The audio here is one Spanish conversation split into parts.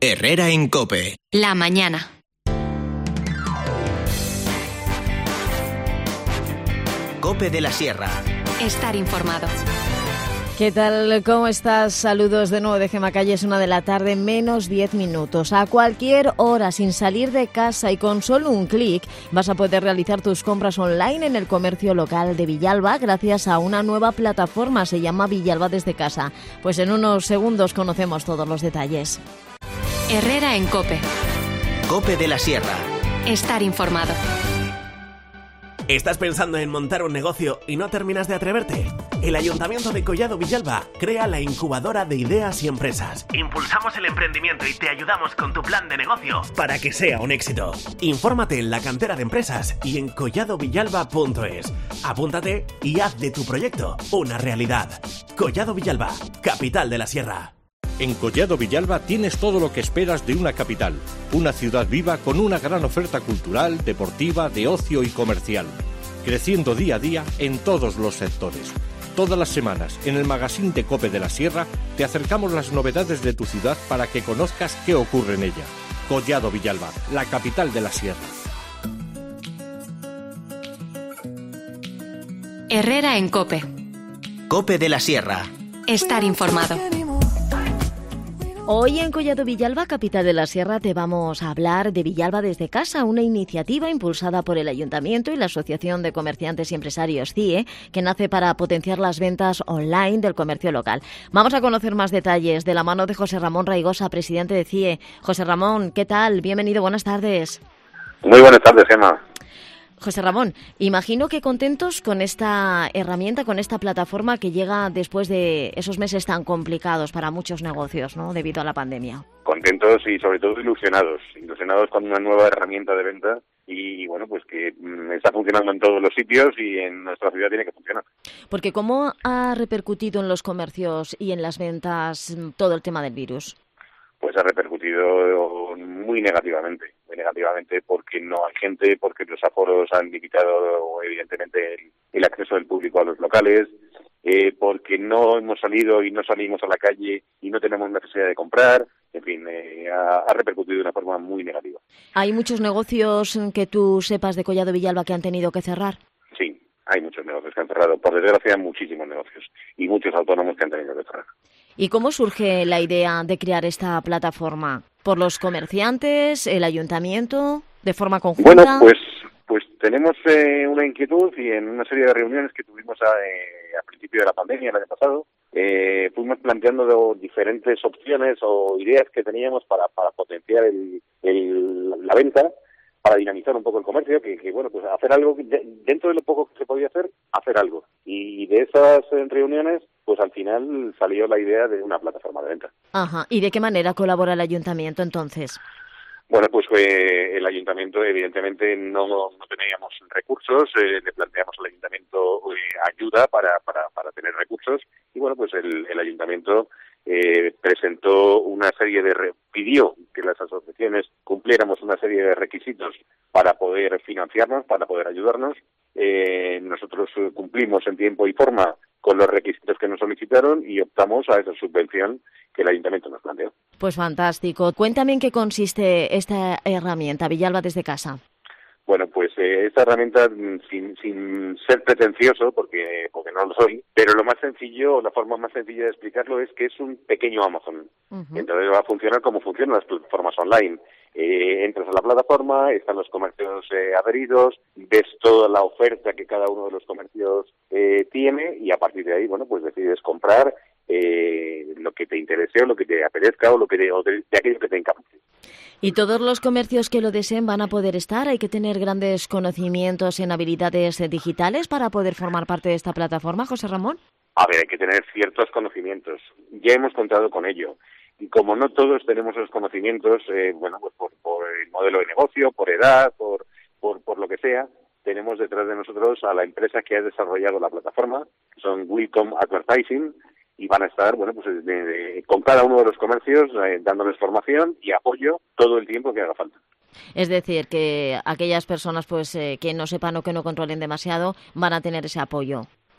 Herrera en COPE. La mañana. COPE de la Sierra. Estar informado. ¿Qué tal? ¿Cómo estás? Saludos de nuevo de Gemma Calle. Es 1 de la tarde, menos 10 minutos. A cualquier hora, sin salir de casa y con solo un clic, vas a poder realizar tus compras online en el comercio local de Villalba gracias a una nueva plataforma. Se llama Villalba desde casa. Pues en unos segundos conocemos todos los detalles. Herrera en COPE. COPE de la Sierra. Estar informado. ¿Estás pensando en montar un negocio y no terminas de atreverte? El Ayuntamiento de Collado Villalba crea la incubadora de ideas y empresas. Impulsamos el emprendimiento y te ayudamos con tu plan de negocio para que sea un éxito. Infórmate en la cantera de empresas y en colladovillalba.es. Apúntate y haz de tu proyecto una realidad. Collado Villalba, capital de la Sierra. En Collado Villalba tienes todo lo que esperas de una capital, una ciudad viva con una gran oferta cultural, deportiva, de ocio y comercial, creciendo día a día en todos los sectores. Todas las semanas, en el magazine de COPE de la Sierra, te acercamos las novedades de tu ciudad para que conozcas qué ocurre en ella. Collado Villalba, la capital de la Sierra. Herrera en COPE. COPE de la Sierra. Estar informado. Hoy en Collado Villalba, capital de la Sierra, te vamos a hablar de Villalba desde casa, una iniciativa impulsada por el Ayuntamiento y la Asociación de Comerciantes y Empresarios CIE, que nace para potenciar las ventas online del comercio local. Vamos a conocer más detalles de la mano de José Ramón Raigosa, presidente de CIE. José Ramón, ¿qué tal? Bienvenido, buenas tardes. Muy buenas tardes, Gemma. José Ramón, imagino que contentos con esta herramienta, con esta plataforma que llega después de esos meses tan complicados para muchos negocios, ¿no?, debido a la pandemia. Contentos y sobre todo ilusionados con una nueva herramienta de venta y bueno, pues que está funcionando en todos los sitios y en nuestra ciudad tiene que funcionar. Porque ¿cómo ha repercutido en los comercios y en las ventas todo el tema del virus? Pues ha repercutido muy negativamente porque no hay gente, porque los aforos han limitado evidentemente el acceso del público a los locales, porque no hemos salido y no salimos a la calle y no tenemos necesidad de comprar, en fin, ha repercutido de una forma muy negativa. ¿Hay muchos negocios que tú sepas de Collado Villalba que han tenido que cerrar? Sí, hay muchos negocios que han cerrado, por desgracia muchísimos negocios y muchos autónomos que han tenido que cerrar. ¿Y cómo surge la idea de crear esta plataforma? ¿Por los comerciantes, el ayuntamiento, de forma conjunta? Bueno, pues tenemos una inquietud y en una serie de reuniones que tuvimos a principio de la pandemia el año pasado, fuimos planteando diferentes opciones o ideas que teníamos para potenciar la venta, para dinamizar un poco el comercio, que bueno, pues hacer algo, dentro de lo poco que se podía hacer algo. Y de esas reuniones, pues al final salió la idea de una plataforma de venta. Ajá. ¿Y de qué manera colabora el ayuntamiento entonces? Bueno, pues el ayuntamiento evidentemente no teníamos recursos, le planteamos al ayuntamiento ayuda para tener recursos y bueno, pues el ayuntamiento presentó una serie pidió que las asociaciones cumpliéramos una serie de requisitos para poder financiarnos, para poder ayudarnos. Nosotros cumplimos en tiempo y forma con los requisitos que nos solicitaron y optamos a esa subvención que el ayuntamiento nos planteó. Pues fantástico. Cuéntame en qué consiste esta herramienta, Villalba desde casa. Bueno, pues esta herramienta, sin ser pretencioso, porque no lo soy, pero lo más sencillo, la forma más sencilla de explicarlo es que es un pequeño Amazon. Uh-huh. Entonces va a funcionar como funcionan las plataformas online. Entras a la plataforma, están los comercios adheridos, ves toda la oferta que cada uno de los comercios tiene y a partir de ahí, bueno, pues decides comprar lo que te interese o lo que te apetezca o de aquello que te encapriche. ¿Y todos los comercios que lo deseen van a poder estar? ¿Hay que tener grandes conocimientos en habilidades digitales para poder formar parte de esta plataforma, José Ramón? A ver, hay que tener ciertos conocimientos. Ya hemos contado con ello. Y como no todos tenemos esos conocimientos, bueno, pues por el modelo de negocio, por edad, por lo que sea, tenemos detrás de nosotros a la empresa que ha desarrollado la plataforma, que son Welcome Advertising, y van a estar, bueno, pues con cada uno de los comercios dándoles formación y apoyo todo el tiempo que haga falta. Es decir, que aquellas personas pues que no sepan o que no controlen demasiado van a tener ese apoyo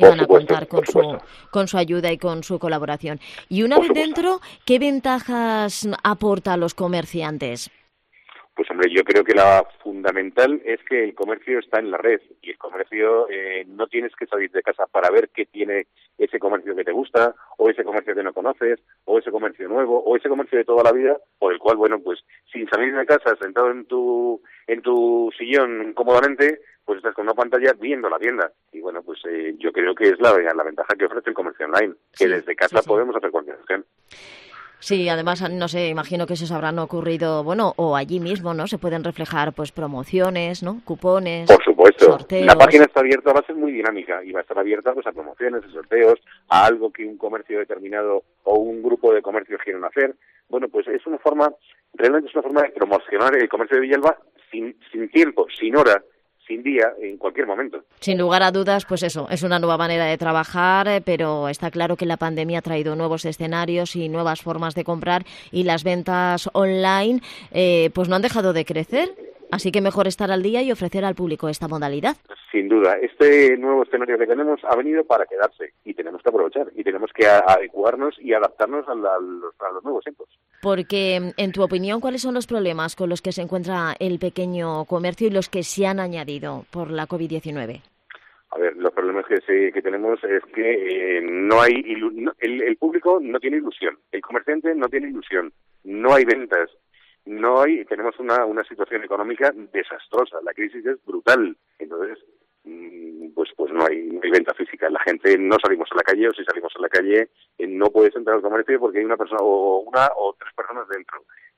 y van a contar con su ayuda y con su colaboración. Y una vez dentro, ¿qué ventajas aporta a los comerciantes? Pues hombre, yo creo que la fundamental es que el comercio está en la red y el comercio no tienes que salir de casa para ver qué tiene ese comercio que te gusta o ese comercio que no conoces o ese comercio nuevo o ese comercio de toda la vida por el cual, bueno, pues sin salir de casa, sentado en tu sillón cómodamente, pues estás con una pantalla viendo la tienda. Y bueno, pues yo creo que es la ventaja que ofrece el comercio online, que desde casa podemos hacer cualquier acción. Sí, además, no sé, imagino que eso habrán ocurrido, bueno, o allí mismo, ¿no? Se pueden reflejar, pues, promociones, ¿no? Cupones, por supuesto. Sorteos. La página está abierta, va a ser muy dinámica y va a estar abierta, pues, a promociones, a sorteos, a algo que un comercio determinado o un grupo de comercios quieren hacer. Bueno, pues realmente es una forma de promocionar el comercio de Villalba sin tiempo, sin hora, sin día, en cualquier momento. Sin lugar a dudas, pues eso, es una nueva manera de trabajar, pero está claro que la pandemia ha traído nuevos escenarios y nuevas formas de comprar y las ventas online pues no han dejado de crecer, así que mejor estar al día y ofrecer al público esta modalidad. Sin duda, este nuevo escenario que tenemos ha venido para quedarse y tenemos que aprovechar y tenemos que adecuarnos y adaptarnos a los nuevos tiempos. Porque, en tu opinión, ¿cuáles son los problemas con los que se encuentra el pequeño comercio y los que se han añadido por la COVID-19? A ver, los problemas que tenemos es que no hay el público no tiene ilusión, el comerciante no tiene ilusión, no hay ventas, tenemos una situación económica desastrosa, la crisis es brutal, entonces pues no hay venta física, la gente no salimos a la calle, o si salimos a la calle no puedes entrar al comercio porque hay una persona o una o tres personas dentro.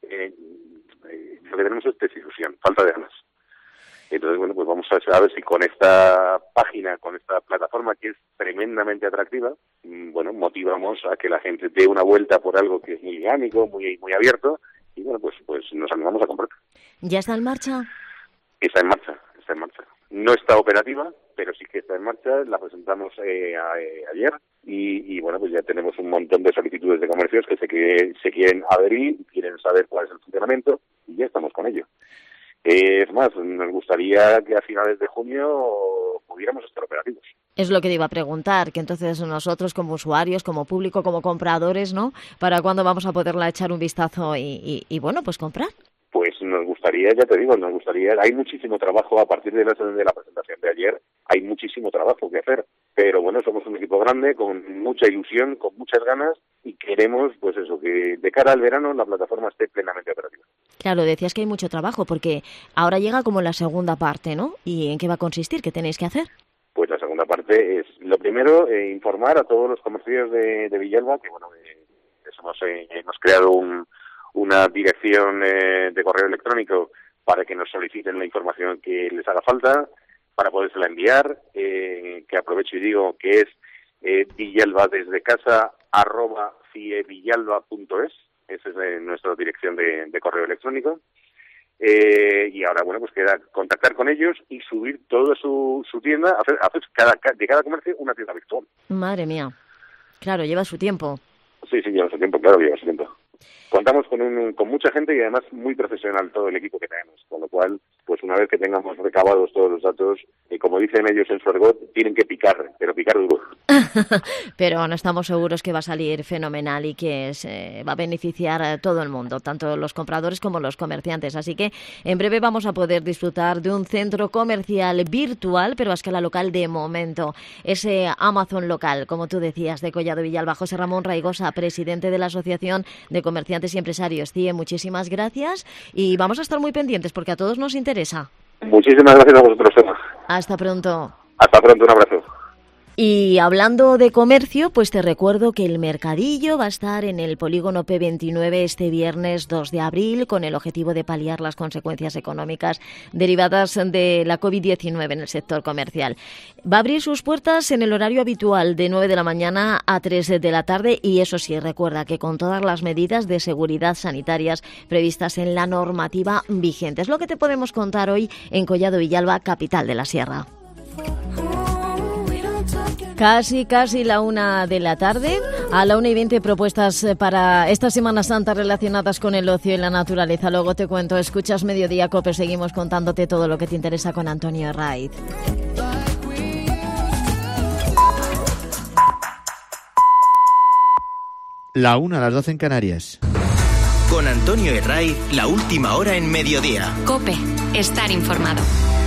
Lo que tenemos es desilusión, falta de ganas. Entonces, bueno, pues vamos a ver si con esta página, con esta plataforma que es tremendamente atractiva, bueno, motivamos a que la gente dé una vuelta por algo que es muy dinámico, muy abierto, y bueno, pues nos animamos a comprar. ¿Ya está en marcha? Está en marcha. No está operativa, pero sí que está en marcha, la presentamos ayer y bueno, pues ya tenemos un montón de solicitudes de comercios que se quieren adherir, quieren saber cuál es el funcionamiento y ya estamos con ello. Es más, nos gustaría que a finales de junio pudiéramos estar operativos. Es lo que te iba a preguntar, que entonces nosotros como usuarios, como público, como compradores, ¿no? ¿Para cuándo vamos a poderla echar un vistazo y bueno, pues comprar? Pues nos gustaría, ya te digo, hay muchísimo trabajo a partir de la presentación de ayer, hay muchísimo trabajo que hacer, pero bueno, somos un equipo grande, con mucha ilusión, con muchas ganas y queremos, pues eso, que de cara al verano la plataforma esté plenamente operativa. Claro, decías que hay mucho trabajo porque ahora llega como la segunda parte, ¿no? ¿Y en qué va a consistir? ¿Qué tenéis que hacer? Pues la segunda parte es, lo primero, informar a todos los comercios de Villalba, que bueno, hemos creado una dirección de correo electrónico para que nos soliciten la información que les haga falta, para podérsela enviar, que aprovecho y digo que es villalbadesdecasa@cievillalba.es, esa es nuestra dirección de correo electrónico. Y ahora, bueno, pues queda contactar con ellos y subir toda su tienda, hacer de cada comercio una tienda virtual. Madre mía. Claro, lleva su tiempo. Sí, lleva su tiempo, claro, lleva su tiempo. Contamos con mucha gente y además muy profesional todo el equipo que tenemos, con lo cual, pues una vez que tengamos recabados todos los datos, como dicen ellos en su argot, tienen que picar, pero picar duro. Pero no estamos seguros que va a salir fenomenal y que se va a beneficiar a todo el mundo, tanto los compradores como los comerciantes. Así que en breve vamos a poder disfrutar de un centro comercial virtual, pero a escala local de momento. Ese Amazon local, como tú decías, de Collado Villalba. José Ramón Raigosa, presidente de la Asociación de Comerciantes y Empresarios CIE, muchísimas gracias y vamos a estar muy pendientes porque a todos nos interesa. Muchísimas gracias a vosotros, Emma. Hasta pronto. Hasta pronto, un abrazo. Y hablando de comercio, pues te recuerdo que el Mercadillo va a estar en el Polígono P29 este viernes 2 de abril con el objetivo de paliar las consecuencias económicas derivadas de la COVID-19 en el sector comercial. Va a abrir sus puertas en el horario habitual de 9 de la mañana a 3 de la tarde y eso sí, recuerda que con todas las medidas de seguridad sanitarias previstas en la normativa vigente. Es lo que te podemos contar hoy en Collado Villalba, capital de la Sierra. Casi la 1 de la tarde. A la 1:20 propuestas para esta Semana Santa relacionadas con el ocio y la naturaleza. Luego te cuento, escuchas Mediodía Cope, seguimos contándote todo lo que te interesa con Antonio Herraiz. La 1, las 12 en Canarias. Con Antonio Herray, la última hora en mediodía. COPE. Estar informado.